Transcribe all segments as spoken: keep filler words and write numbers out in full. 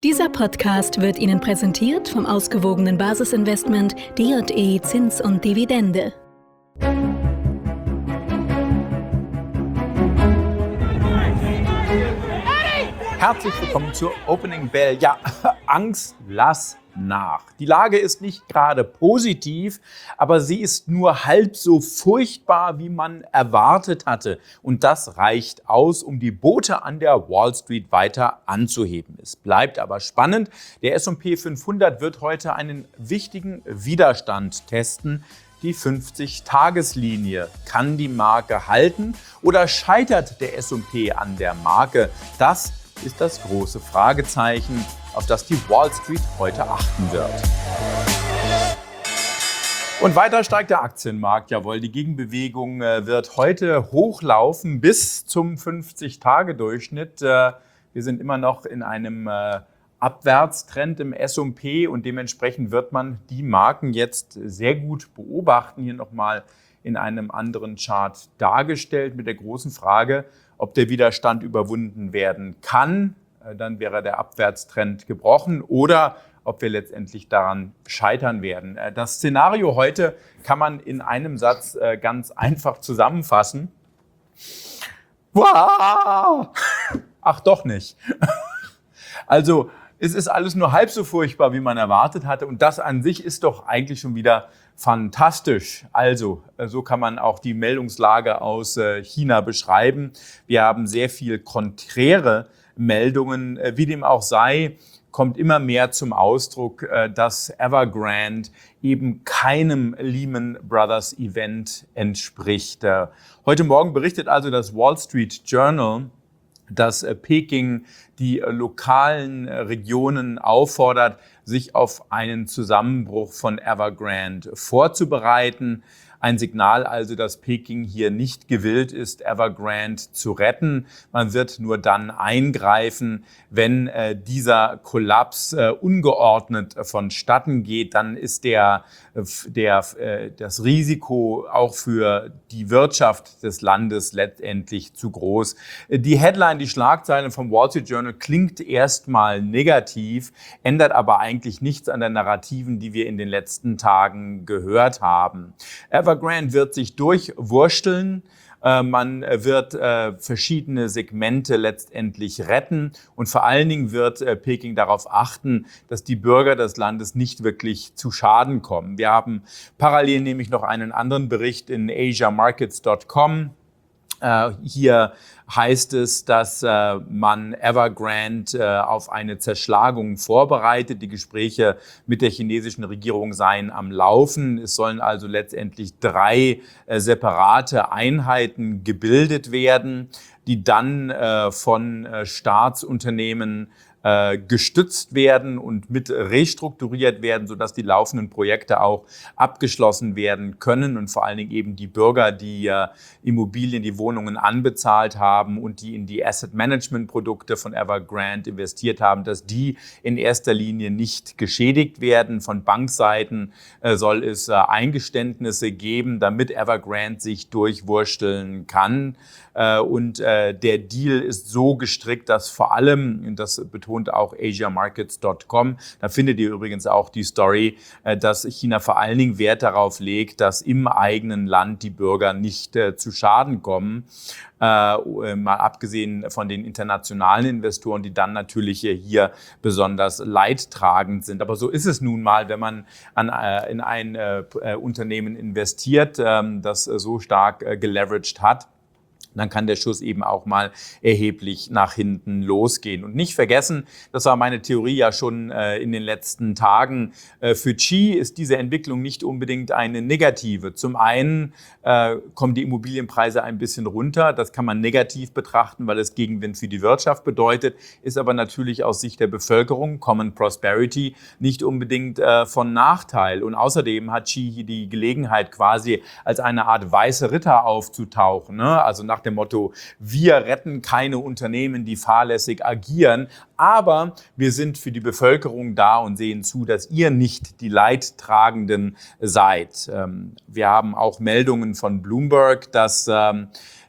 Dieser Podcast wird Ihnen präsentiert vom ausgewogenen Basisinvestment D J E Zins und Dividende. Herzlich willkommen zur Opening Bell. Ja, Angst, lass nach. Die Lage ist nicht gerade positiv, aber sie ist nur halb so furchtbar, wie man erwartet hatte. Und das reicht aus, um die Boote an der Wall Street weiter anzuheben. Es bleibt aber spannend. Der S und P fünfhundert wird heute einen wichtigen Widerstand testen. Die fünfzig-Tageslinie. Kann die Marke halten oder scheitert der S und P an der Marke? Das ist das große Fragezeichen, auf das die Wall Street heute achten wird. Und weiter steigt der Aktienmarkt. Jawohl, die Gegenbewegung wird heute hochlaufen bis zum fünfzig-Tage-Durchschnitt. Wir sind immer noch in einem Abwärtstrend im S und P und dementsprechend wird man die Marken jetzt sehr gut beobachten. Hier nochmal in einem anderen Chart dargestellt mit der großen Frage, ob der Widerstand überwunden werden kann. Dann wäre der Abwärtstrend gebrochen oder ob wir letztendlich daran scheitern werden. Das Szenario heute kann man in einem Satz ganz einfach zusammenfassen. Wow! Ach doch nicht. Also es ist alles nur halb so furchtbar, wie man erwartet hatte. Und das an sich ist doch eigentlich schon wieder fantastisch. Also, so kann man auch die Meldungslage aus China beschreiben. Wir haben sehr viel konträre Meldungen. Wie dem auch sei, kommt immer mehr zum Ausdruck, dass Evergrande eben keinem Lehman Brothers Event entspricht. Heute Morgen berichtet also das Wall Street Journal, dass Peking die lokalen Regionen auffordert, sich auf einen Zusammenbruch von Evergrande vorzubereiten. Ein Signal also, dass Peking hier nicht gewillt ist, Evergrande zu retten. Man wird nur dann eingreifen, wenn äh, dieser Kollaps äh, ungeordnet äh, vonstatten geht. Dann ist der, äh, der, äh, das Risiko auch für die Wirtschaft des Landes letztendlich zu groß. Die Headline, die Schlagzeile vom Wall Street Journal klingt erstmal negativ, ändert aber eigentlich nichts an der Narrativen, die wir in den letzten Tagen gehört haben. Evergrande wird sich durchwursteln. Man wird verschiedene Segmente letztendlich retten und vor allen Dingen wird Peking darauf achten, dass die Bürger des Landes nicht wirklich zu Schaden kommen. Wir haben parallel nämlich noch einen anderen Bericht in asia markets dot com. Hier heißt es, dass äh, man Evergrande äh, auf eine Zerschlagung vorbereitet. Die Gespräche mit der chinesischen Regierung seien am Laufen. Es sollen also letztendlich drei äh, separate Einheiten gebildet werden, die dann äh, von äh, Staatsunternehmen äh, gestützt werden und mit restrukturiert werden, sodass die laufenden Projekte auch abgeschlossen werden können und vor allen Dingen eben die Bürger, die äh, Immobilien, die Wohnungen anbezahlt haben und die in die Asset-Management-Produkte von Evergrande investiert haben, dass die in erster Linie nicht geschädigt werden. Von Bankseiten äh, soll es äh, Eingeständnisse geben, damit Evergrande sich durchwursteln kann. Äh, und äh, der Deal ist so gestrickt, dass vor allem, das betont auch asia markets dot com, da findet ihr übrigens auch die Story, äh, dass China vor allen Dingen Wert darauf legt, dass im eigenen Land die Bürger nicht äh, zu Schaden kommen. Äh, mal abgesehen von den internationalen Investoren, die dann natürlich hier besonders leidtragend sind. Aber so ist es nun mal, wenn man an, äh, in ein äh, Unternehmen investiert, äh, das äh, so stark äh, geleveraged hat. Dann kann der Schuss eben auch mal erheblich nach hinten losgehen. Und nicht vergessen, das war meine Theorie ja schon äh, in den letzten Tagen, äh, für Qi ist diese Entwicklung nicht unbedingt eine negative. Zum einen äh, kommen die Immobilienpreise ein bisschen runter, das kann man negativ betrachten, weil es Gegenwind für die Wirtschaft bedeutet, ist aber natürlich aus Sicht der Bevölkerung, Common Prosperity, nicht unbedingt äh, von Nachteil. Und außerdem hat Qi hier die Gelegenheit, quasi als eine Art weiße Ritter aufzutauchen, ne? Also nach dem Motto, wir retten keine Unternehmen, die fahrlässig agieren, aber wir sind für die Bevölkerung da und sehen zu, dass ihr nicht die Leidtragenden seid. Wir haben auch Meldungen von Bloomberg, dass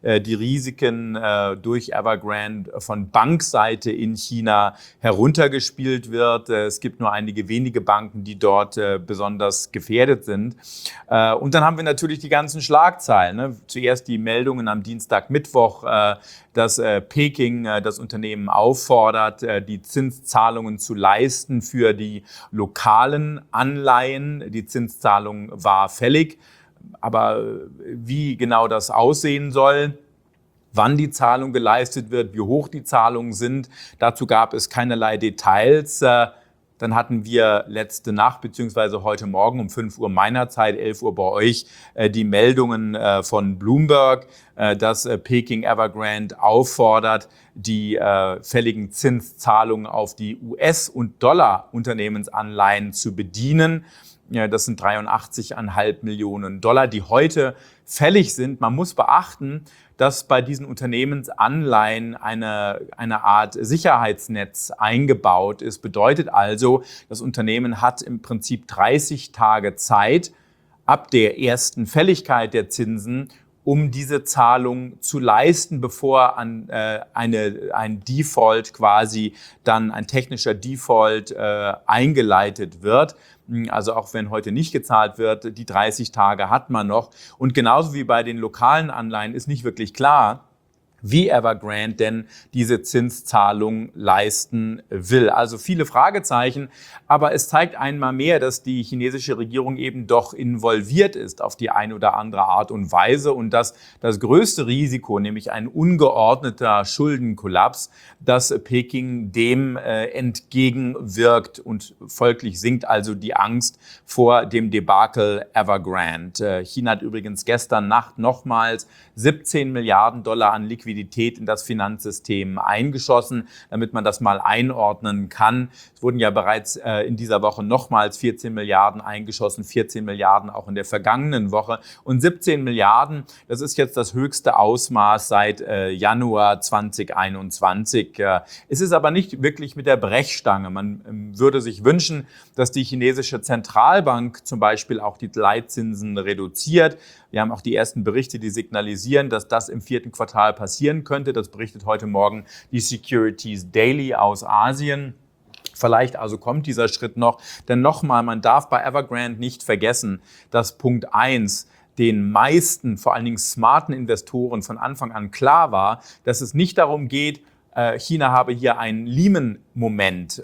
äh, die Risiken äh, durch Evergrande von Bankseite in China heruntergespielt wird. Äh, es gibt nur einige wenige Banken, die dort äh, besonders gefährdet sind. Äh, und dann haben wir natürlich die ganzen Schlagzeilen. Ne? Zuerst die Meldungen am Dienstag, Mittwoch, äh, dass äh, Peking äh, das Unternehmen auffordert, äh, die Zinszahlungen zu leisten für die lokalen Anleihen. Die Zinszahlung war fällig, aber wie genau das aussehen soll, wann die Zahlung geleistet wird, wie hoch die Zahlungen sind, dazu gab es keinerlei Details. Äh, Dann hatten wir letzte Nacht beziehungsweise heute Morgen um fünf Uhr meiner Zeit, elf Uhr bei euch, die Meldungen von Bloomberg, dass Peking Evergrande auffordert, die fälligen Zinszahlungen auf die U S- und Dollar-Unternehmensanleihen zu bedienen. Ja, das sind dreiundachtzig Komma fünf Millionen Dollar, die heute fällig sind. Man muss beachten, dass bei diesen Unternehmensanleihen eine, eine Art Sicherheitsnetz eingebaut ist. Bedeutet also, das Unternehmen hat im Prinzip dreißig Tage Zeit ab der ersten Fälligkeit der Zinsen, um diese Zahlung zu leisten, bevor an, äh, eine, ein Default quasi dann, ein technischer Default äh, eingeleitet wird. Also auch wenn heute nicht gezahlt wird, die dreißig Tage hat man noch. Und genauso wie bei den lokalen Anleihen ist nicht wirklich klar, wie Evergrande denn diese Zinszahlung leisten will. Also viele Fragezeichen, aber es zeigt einmal mehr, dass die chinesische Regierung eben doch involviert ist auf die eine oder andere Art und Weise und dass das größte Risiko, nämlich ein ungeordneter Schuldenkollaps, dass Peking dem äh, entgegenwirkt und folglich sinkt also die Angst vor dem Debakel Evergrande. Äh, China hat übrigens gestern Nacht nochmals siebzehn Milliarden Dollar an Liquidität in das Finanzsystem eingeschossen, damit man das mal einordnen kann. Es wurden ja bereits äh, in dieser Woche nochmals vierzehn Milliarden eingeschossen, vierzehn Milliarden auch in der vergangenen Woche. Und siebzehn Milliarden, das ist jetzt das höchste Ausmaß seit äh, Januar zweitausendeinundzwanzig. Äh, es ist aber nicht wirklich mit der Brechstange. Man ähm, würde sich wünschen, dass die chinesische Zentralbank zum Beispiel auch die Leitzinsen reduziert. Wir haben auch die ersten Berichte, die signalisieren, dass das im vierten Quartal passieren könnte. Das berichtet heute Morgen die Securities Daily aus Asien. Vielleicht also kommt dieser Schritt noch. Denn nochmal, man darf bei Evergrande nicht vergessen, dass Punkt eins den meisten, vor allen Dingen smarten Investoren von Anfang an klar war, dass es nicht darum geht, China habe hier einen Lehman-Moment.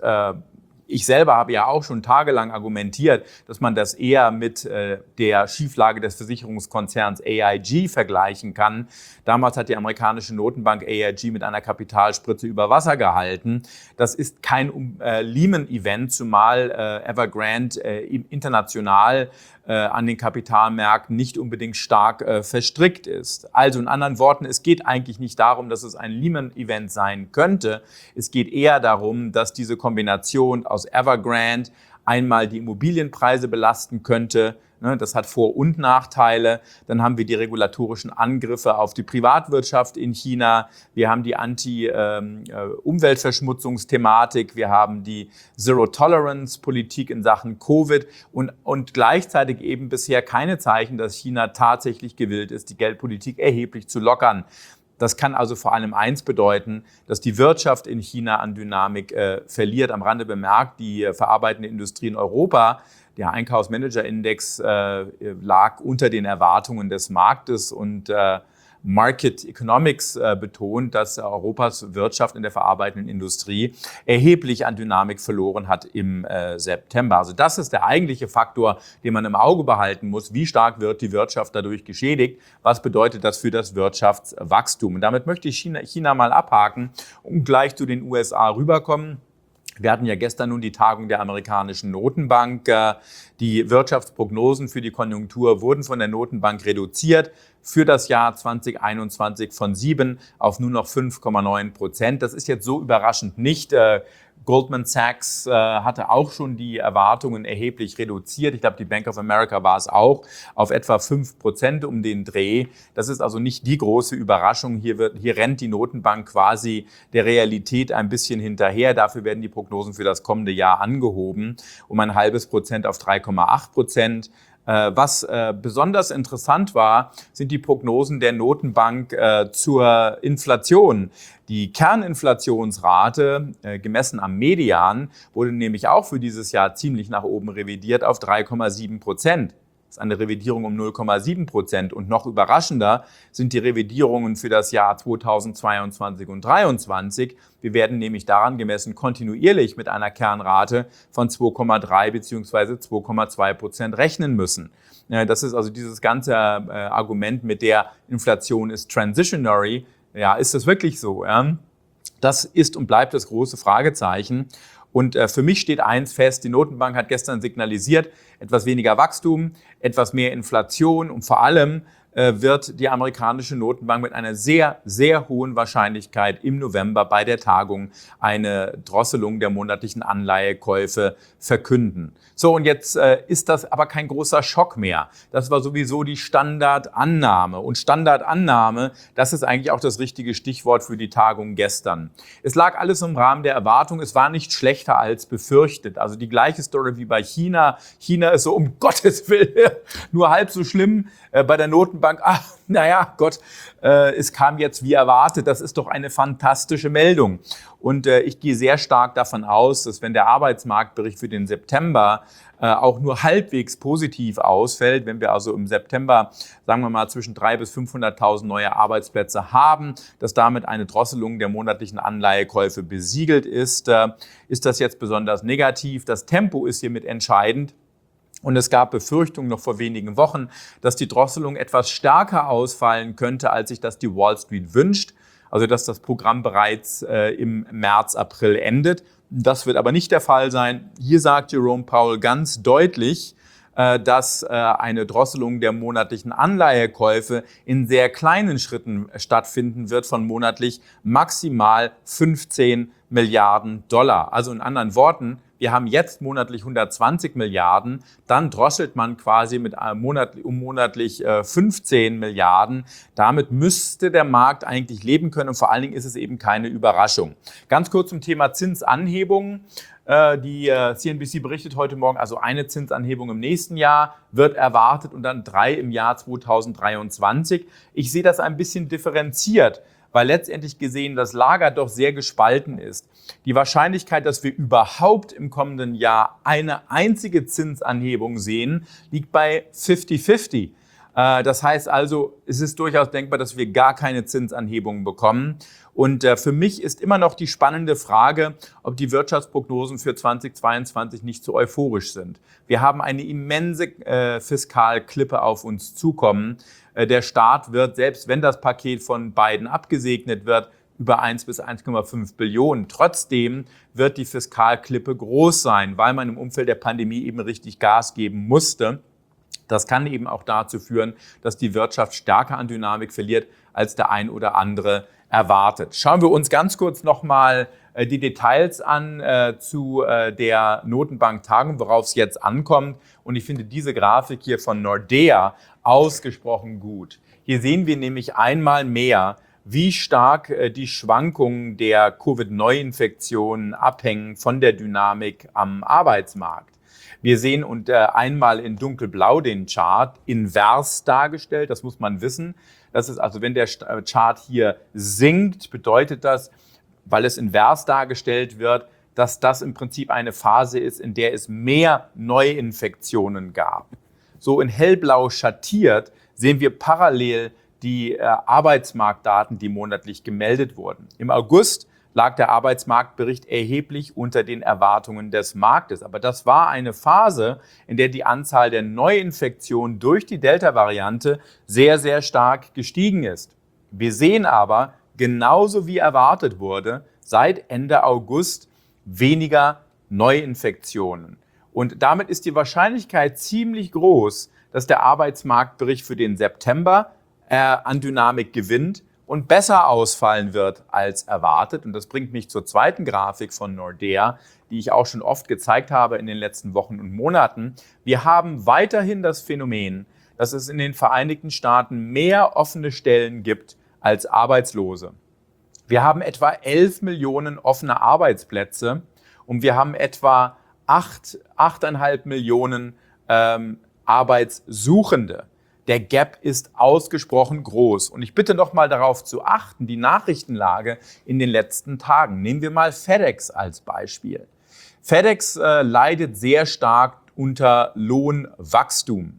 Ich selber habe ja auch schon tagelang argumentiert, dass man das eher mit äh, der Schieflage des Versicherungskonzerns A I G vergleichen kann. Damals hat die amerikanische Notenbank A I G mit einer Kapitalspritze über Wasser gehalten. Das ist kein äh, Lehman-Event, zumal äh, Evergrande äh, international äh, an den Kapitalmärkten nicht unbedingt stark äh, verstrickt ist. Also in anderen Worten, es geht eigentlich nicht darum, dass es ein Lehman-Event sein könnte. Es geht eher darum, dass diese Kombination aus Evergrande einmal die Immobilienpreise belasten könnte. Das hat Vor- und Nachteile. Dann haben wir die regulatorischen Angriffe auf die Privatwirtschaft in China. Wir haben die Anti-Umweltverschmutzungsthematik. Wir haben die Zero-Tolerance-Politik in Sachen Covid und, und gleichzeitig eben bisher keine Zeichen, dass China tatsächlich gewillt ist, die Geldpolitik erheblich zu lockern. Das kann also vor allem eins bedeuten, dass die Wirtschaft in China an Dynamik äh, verliert. Am Rande bemerkt, die äh, verarbeitende Industrie in Europa, der Einkaufsmanager-Index äh, lag unter den Erwartungen des Marktes und äh, Market Economics äh, betont, dass Europas Wirtschaft in der verarbeitenden Industrie erheblich an Dynamik verloren hat im äh, September. Also das ist der eigentliche Faktor, den man im Auge behalten muss. Wie stark wird die Wirtschaft dadurch geschädigt? Was bedeutet das für das Wirtschaftswachstum? Und damit möchte ich China, China mal abhaken und gleich zu den U S A rüberkommen. Wir hatten ja gestern nun die Tagung der amerikanischen Notenbank. Die Wirtschaftsprognosen für die Konjunktur wurden von der Notenbank reduziert für das Jahr zweitausendeinundzwanzig von sieben auf nur noch fünf Komma neun Prozent. Das ist jetzt so überraschend nicht. Goldman Sachs äh, hatte auch schon die Erwartungen erheblich reduziert. Ich glaube, die Bank of America war es auch, auf etwa fünf Prozent um den Dreh. Das ist also nicht die große Überraschung. Hier, wird, hier rennt die Notenbank quasi der Realität ein bisschen hinterher. Dafür werden die Prognosen für das kommende Jahr angehoben, um ein halbes Prozent auf drei Komma acht Prozent. Was besonders interessant war, sind die Prognosen der Notenbank zur Inflation. Die Kerninflationsrate, gemessen am Median, wurde nämlich auch für dieses Jahr ziemlich nach oben revidiert auf drei Komma sieben Prozent. Das ist eine Revidierung um null Komma sieben Prozent. Und noch überraschender sind die Revidierungen für das Jahr zweitausendzweiundzwanzig und zweitausenddreiundzwanzig. Wir werden nämlich daran gemessen kontinuierlich mit einer Kernrate von zwei Komma drei bzw. zwei Komma zwei Prozent rechnen müssen. Das ist also dieses ganze Argument mit der Inflation ist transitionary. Ja, ist das wirklich so? Das ist und bleibt das große Fragezeichen. Und für mich steht eins fest, die Notenbank hat gestern signalisiert, etwas weniger Wachstum, etwas mehr Inflation und vor allem wird die amerikanische Notenbank mit einer sehr, sehr hohen Wahrscheinlichkeit im November bei der Tagung eine Drosselung der monatlichen Anleihekäufe verkünden. So, und jetzt äh, ist das aber kein großer Schock mehr. Das war sowieso die Standardannahme. Und Standardannahme, das ist eigentlich auch das richtige Stichwort für die Tagung gestern. Es lag alles im Rahmen der Erwartung. Es war nicht schlechter als befürchtet. Also die gleiche Story wie bei China. China ist so um Gottes Willen nur halb so schlimm. Äh, bei der Notenbank, ach, naja, Gott, äh, es kam jetzt wie erwartet. Das ist doch eine fantastische Meldung. Und äh, ich gehe sehr stark davon aus, dass wenn der Arbeitsmarktbericht für den September äh, auch nur halbwegs positiv ausfällt, wenn wir also im September, sagen wir mal, zwischen dreihunderttausend bis fünfhunderttausend neue Arbeitsplätze haben, dass damit eine Drosselung der monatlichen Anleihekäufe besiegelt ist, äh, ist das jetzt besonders negativ. Das Tempo ist hiermit entscheidend. Und es gab Befürchtungen noch vor wenigen Wochen, dass die Drosselung etwas stärker ausfallen könnte, als sich das die Wall Street wünscht. Also dass das Programm bereits äh, im März, April endet. Das wird aber nicht der Fall sein. Hier sagt Jerome Powell ganz deutlich, äh, dass äh, eine Drosselung der monatlichen Anleihekäufe in sehr kleinen Schritten stattfinden wird, von monatlich maximal fünfzehn Milliarden Dollar. Also in anderen Worten, wir haben jetzt monatlich hundertzwanzig Milliarden, dann drosselt man quasi mit monatlich, um monatlich fünfzehn Milliarden. Damit müsste der Markt eigentlich leben können und vor allen Dingen ist es eben keine Überraschung. Ganz kurz zum Thema Zinsanhebungen. Die C N B C berichtet heute Morgen, also eine Zinsanhebung im nächsten Jahr wird erwartet und dann drei im Jahr zweitausenddreiundzwanzig. Ich sehe das ein bisschen differenziert, weil letztendlich gesehen das Lager doch sehr gespalten ist. Die Wahrscheinlichkeit, dass wir überhaupt im kommenden Jahr eine einzige Zinsanhebung sehen, liegt bei fifty fifty. Das heißt also, es ist durchaus denkbar, dass wir gar keine Zinsanhebungen bekommen. Und für mich ist immer noch die spannende Frage, ob die Wirtschaftsprognosen für zweitausendzweiundzwanzig nicht zu euphorisch sind. Wir haben eine immense äh, Fiskalklippe auf uns zukommen. Äh, der Staat wird, selbst wenn das Paket von Biden abgesegnet wird, über eins bis eins Komma fünf Billionen. Trotzdem wird die Fiskalklippe groß sein, weil man im Umfeld der Pandemie eben richtig Gas geben musste. Das kann eben auch dazu führen, dass die Wirtschaft stärker an Dynamik verliert, als der ein oder andere erwartet. Schauen wir uns ganz kurz nochmal äh, die Details an äh, zu äh, der Notenbank-Tagung, worauf es jetzt ankommt. Und ich finde diese Grafik hier von Nordea ausgesprochen gut. Hier sehen wir nämlich einmal mehr, wie stark äh, die Schwankungen der Covid-Neuinfektionen abhängen von der Dynamik am Arbeitsmarkt. Wir sehen und äh, einmal in dunkelblau den Chart invers dargestellt, das muss man wissen. Das ist also, wenn der Chart hier sinkt, bedeutet das, weil es invers dargestellt wird, dass das im Prinzip eine Phase ist, in der es mehr Neuinfektionen gab. So in hellblau schattiert sehen wir parallel die äh, Arbeitsmarktdaten, die monatlich gemeldet wurden. Im August lag der Arbeitsmarktbericht erheblich unter den Erwartungen des Marktes. Aber das war eine Phase, in der die Anzahl der Neuinfektionen durch die Delta-Variante sehr, sehr stark gestiegen ist. Wir sehen aber, genauso wie erwartet wurde, seit Ende August weniger Neuinfektionen. Und damit ist die Wahrscheinlichkeit ziemlich groß, dass der Arbeitsmarktbericht für den September äh, an Dynamik gewinnt und besser ausfallen wird als erwartet. Und das bringt mich zur zweiten Grafik von Nordea, die ich auch schon oft gezeigt habe in den letzten Wochen und Monaten. Wir haben weiterhin das Phänomen, dass es in den Vereinigten Staaten mehr offene Stellen gibt als Arbeitslose. Wir haben etwa elf Millionen offene Arbeitsplätze und wir haben etwa acht, achteinhalb Millionen ähm, Arbeitssuchende. Der Gap ist ausgesprochen groß. Und ich bitte noch mal darauf zu achten, die Nachrichtenlage in den letzten Tagen. Nehmen wir mal FedEx als Beispiel. FedEx äh, leidet sehr stark unter Lohnwachstum.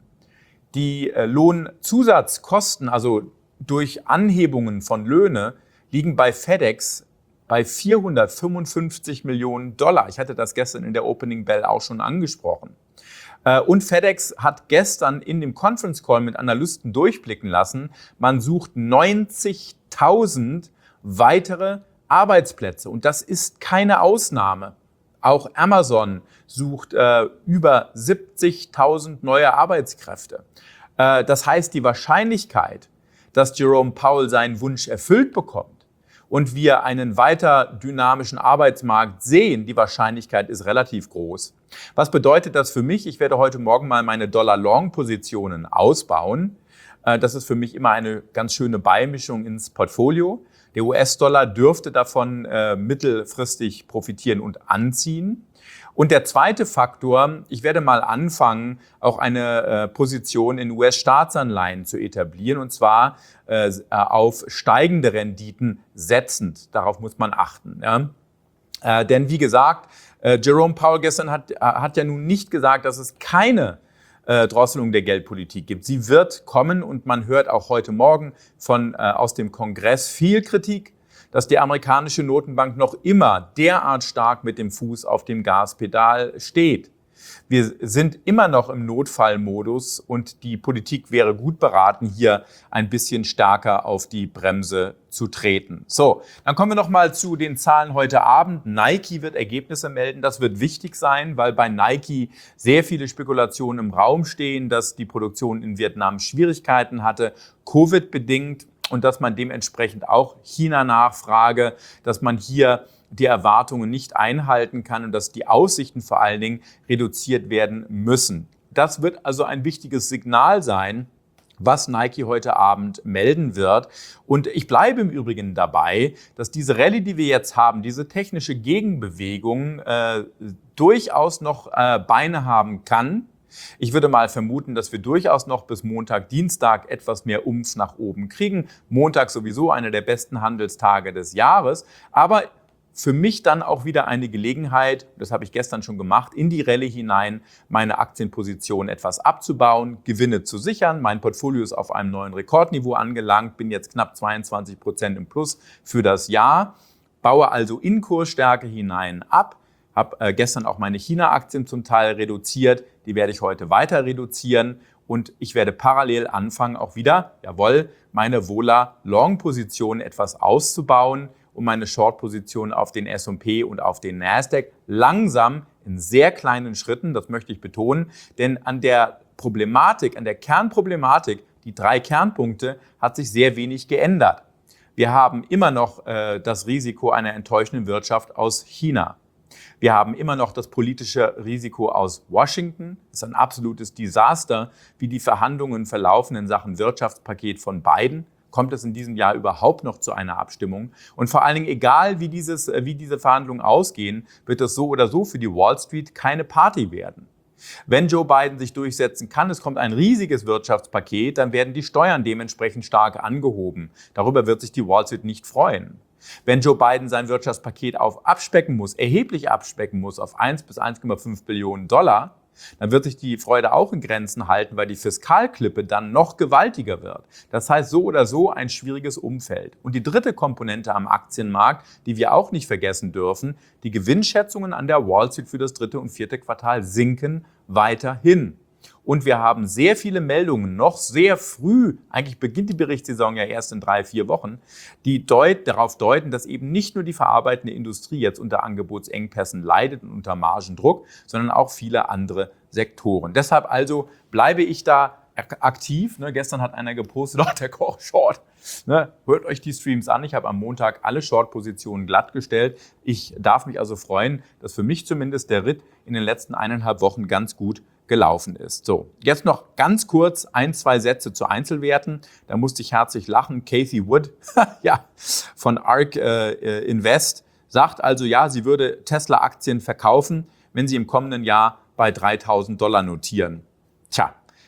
Die äh, Lohnzusatzkosten, also durch Anhebungen von Löhne, liegen bei FedEx bei vierhundertfünfundfünfzig Millionen Dollar. Ich hatte das gestern in der Opening Bell auch schon angesprochen. Äh, und FedEx hat gestern in dem Conference Call mit Analysten durchblicken lassen, man sucht neunzigtausend weitere Arbeitsplätze. Und das ist keine Ausnahme. Auch Amazon sucht äh, über siebzigtausend neue Arbeitskräfte. Äh, das heißt, die Wahrscheinlichkeit, dass Jerome Powell seinen Wunsch erfüllt bekommt und wir einen weiter dynamischen Arbeitsmarkt sehen, die Wahrscheinlichkeit ist relativ groß. Was bedeutet das für mich? Ich werde heute Morgen mal meine Dollar-Long-Positionen ausbauen. Äh, das ist für mich immer eine ganz schöne Beimischung ins Portfolio. Der U S-Dollar dürfte davon äh, mittelfristig profitieren und anziehen. Und der zweite Faktor, ich werde mal anfangen, auch eine äh, Position in U S-Staatsanleihen zu etablieren, und zwar äh, auf steigende Renditen setzend. Darauf muss man achten. Ja? Äh, denn wie gesagt, äh, Jerome Powell gestern hat, äh, hat ja nun nicht gesagt, dass es keine Äh, Drosselung der Geldpolitik gibt. Sie wird kommen und man hört auch heute Morgen von, äh, aus dem Kongress viel Kritik, dass die amerikanische Notenbank noch immer derart stark mit dem Fuß auf dem Gaspedal steht. Wir sind immer noch im Notfallmodus und die Politik wäre gut beraten, hier ein bisschen stärker auf die Bremse zu treten. So, dann kommen wir noch mal zu den Zahlen heute Abend. Nike wird Ergebnisse melden. Das wird wichtig sein, weil bei Nike sehr viele Spekulationen im Raum stehen, dass die Produktion in Vietnam Schwierigkeiten hatte, Covid-bedingt, und dass man dementsprechend auch China-Nachfrage, dass man hier die Erwartungen nicht einhalten kann und dass die Aussichten vor allen Dingen reduziert werden müssen. Das wird also ein wichtiges Signal sein, was Nike heute Abend melden wird. Und ich bleibe im Übrigen dabei, dass diese Rallye, die wir jetzt haben, diese technische Gegenbewegung äh, durchaus noch äh, Beine haben kann. Ich würde mal vermuten, dass wir durchaus noch bis Montag, Dienstag etwas mehr Umf nach oben kriegen. Montag sowieso einer der besten Handelstage des Jahres. Aber für mich dann auch wieder eine Gelegenheit, das habe ich gestern schon gemacht, in die Rallye hinein meine Aktienposition etwas abzubauen, Gewinne zu sichern. Mein Portfolio ist auf einem neuen Rekordniveau angelangt, bin jetzt knapp zweiundzwanzig Prozent im Plus für das Jahr, baue also in Kursstärke hinein ab, habe äh, gestern auch meine China-Aktien zum Teil reduziert, die werde ich heute weiter reduzieren und ich werde parallel anfangen, auch wieder, jawohl, meine Vola-Long-Position etwas auszubauen, um meine Short-Position auf den S und P und auf den Nasdaq langsam in sehr kleinen Schritten, das möchte ich betonen, denn an der Problematik, an der Kernproblematik, die drei Kernpunkte, hat sich sehr wenig geändert. Wir haben immer noch äh, das Risiko einer enttäuschenden Wirtschaft aus China. Wir haben immer noch das politische Risiko aus Washington. Es ist ein absolutes Desaster, wie die Verhandlungen verlaufen in Sachen Wirtschaftspaket von Biden. Kommt es in diesem Jahr überhaupt noch zu einer Abstimmung? Und vor allen Dingen, egal wie, dieses, wie diese Verhandlungen ausgehen, wird es so oder so für die Wall Street keine Party werden. Wenn Joe Biden sich durchsetzen kann, es kommt ein riesiges Wirtschaftspaket, dann werden die Steuern dementsprechend stark angehoben. Darüber wird sich die Wall Street nicht freuen. Wenn Joe Biden sein Wirtschaftspaket auf abspecken muss, erheblich abspecken muss, auf eins bis eins Komma fünf Billionen Dollar, dann wird sich die Freude auch in Grenzen halten, weil die Fiskalklippe dann noch gewaltiger wird. Das heißt, so oder so ein schwieriges Umfeld. Und die dritte Komponente am Aktienmarkt, die wir auch nicht vergessen dürfen, die Gewinnschätzungen an der Wall Street für das dritte und vierte Quartal sinken weiterhin. Und wir haben sehr viele Meldungen, noch sehr früh, eigentlich beginnt die Berichtssaison ja erst in drei, vier Wochen, die deut, darauf deuten, dass eben nicht nur die verarbeitende Industrie jetzt unter Angebotsengpässen leidet und unter Margendruck, sondern auch viele andere Sektoren. Deshalb also bleibe ich da aktiv. Ne, gestern hat einer gepostet, oh, der Koch Short. Ne, hört euch die Streams an. Ich habe am Montag alle Short-Positionen glattgestellt. Ich darf mich also freuen, dass für mich zumindest der Ritt in den letzten eineinhalb Wochen ganz gut gelaufen ist. So, jetzt noch ganz kurz ein, zwei Sätze zu Einzelwerten. Da musste ich herzlich lachen. Cathie Wood, ja, von ARK äh, Invest, sagt also, ja, sie würde Tesla-Aktien verkaufen, wenn sie im kommenden Jahr bei dreitausend Dollar notieren. Tja,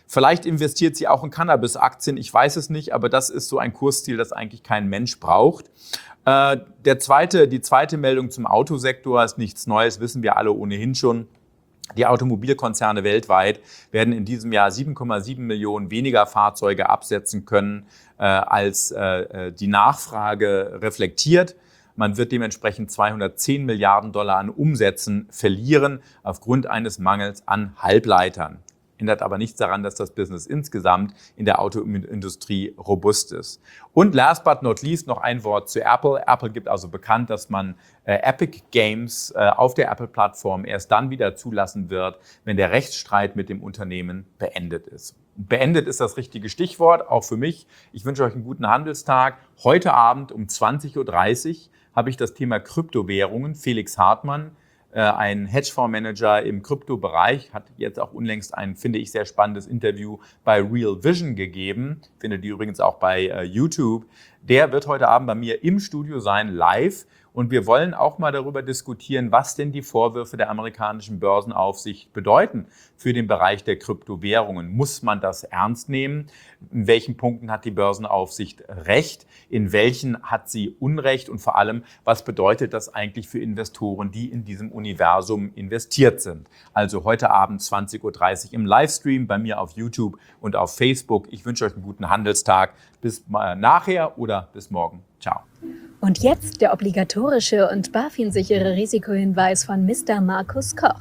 Vielleicht investiert sie auch in Cannabis-Aktien, ich weiß es nicht, aber das ist so ein Kursziel, das eigentlich kein Mensch braucht. Äh, der zweite, die zweite Meldung zum Autosektor ist nichts Neues, wissen wir alle ohnehin schon. Die Automobilkonzerne weltweit werden in diesem Jahr sieben Komma sieben Millionen weniger Fahrzeuge absetzen können, äh, als äh, die Nachfrage reflektiert. Man wird dementsprechend zweihundertzehn Milliarden Dollar an Umsätzen verlieren aufgrund eines Mangels an Halbleitern. Ändert aber nichts daran, dass das Business insgesamt in der Autoindustrie robust ist. Und last but not least noch ein Wort zu Apple. Apple gibt also bekannt, dass man äh, Epic Games äh, auf der Apple-Plattform erst dann wieder zulassen wird, wenn der Rechtsstreit mit dem Unternehmen beendet ist. Beendet ist das richtige Stichwort, auch für mich. Ich wünsche euch einen guten Handelstag. Heute Abend um zwanzig Uhr dreißig habe ich das Thema Kryptowährungen. Felix Hartmann, ein Hedgefondsmanager im Kryptobereich, hat jetzt auch unlängst ein, finde ich, sehr spannendes Interview bei Real Vision gegeben. Findet ihr übrigens auch bei äh, YouTube. Der wird heute Abend bei mir im Studio sein, live. Und wir wollen auch mal darüber diskutieren, was denn die Vorwürfe der amerikanischen Börsenaufsicht bedeuten für den Bereich der Kryptowährungen. Muss man das ernst nehmen? In welchen Punkten hat die Börsenaufsicht Recht? In welchen hat sie Unrecht? Und vor allem, was bedeutet das eigentlich für Investoren, die in diesem Universum investiert sind? Also heute Abend zwanzig Uhr dreißig im Livestream bei mir auf YouTube und auf Facebook. Ich wünsche euch einen guten Handelstag. Bis nachher oder bis morgen. Ciao. Und jetzt der obligatorische und BaFin-sichere Risikohinweis von Mister Markus Koch.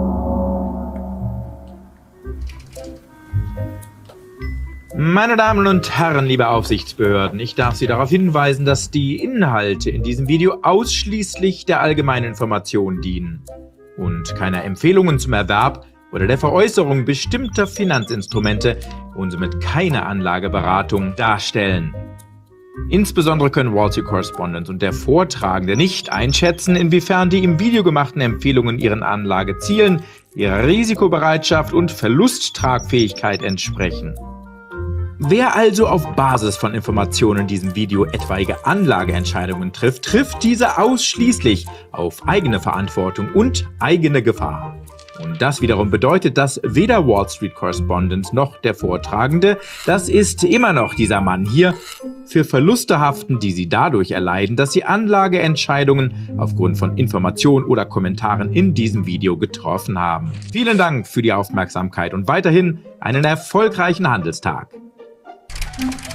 Meine Damen und Herren, liebe Aufsichtsbehörden, ich darf Sie darauf hinweisen, dass die Inhalte in diesem Video ausschließlich der allgemeinen Information dienen und keiner Empfehlungen zum Erwerb oder der Veräußerung bestimmter Finanzinstrumente und somit keine Anlageberatung darstellen. Insbesondere können Wall Street Correspondent und der Vortragende nicht einschätzen, inwiefern die im Video gemachten Empfehlungen ihren Anlagezielen, ihrer Risikobereitschaft und Verlusttragfähigkeit entsprechen. Wer also auf Basis von Informationen in diesem Video etwaige Anlageentscheidungen trifft, trifft diese ausschließlich auf eigene Verantwortung und eigene Gefahr. Und das wiederum bedeutet, dass weder Wall Street Correspondent noch der Vortragende, das ist immer noch dieser Mann hier, für Verluste haften, die sie dadurch erleiden, dass sie Anlageentscheidungen aufgrund von Informationen oder Kommentaren in diesem Video getroffen haben. Vielen Dank für die Aufmerksamkeit und weiterhin einen erfolgreichen Handelstag.